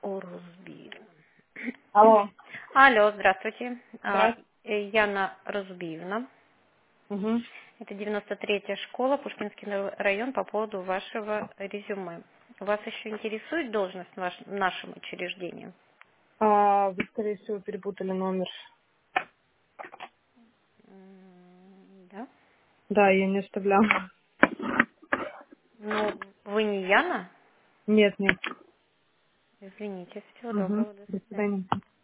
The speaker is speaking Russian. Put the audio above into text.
Розбиевна. Алло. Алло, здравствуйте. Здравствуйте. Яна Розбиевна. Угу. Это 93-я школа, Пушкинский район, по поводу вашего резюме. Вас еще интересует должность в нашем учреждении? Вы, скорее всего, перепутали номер. Да? Да, я не оставляла. Ну, вы не Яна? Нет, нет. Извините, всего Угу. доброго, до До свидания. свидания.